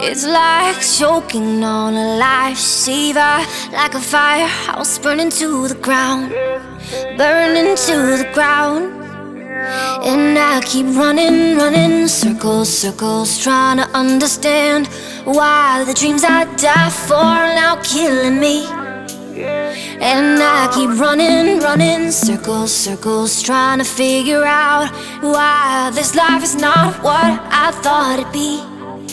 It's like choking on a lifesaver, like a firehouse burning to the ground, burning to the ground. And I keep running, running circles, circles, trying to understand why the dreams I die for are now killing me. And I keep running, running circles, circles, trying to figure out why this life is not what I thought it'd be.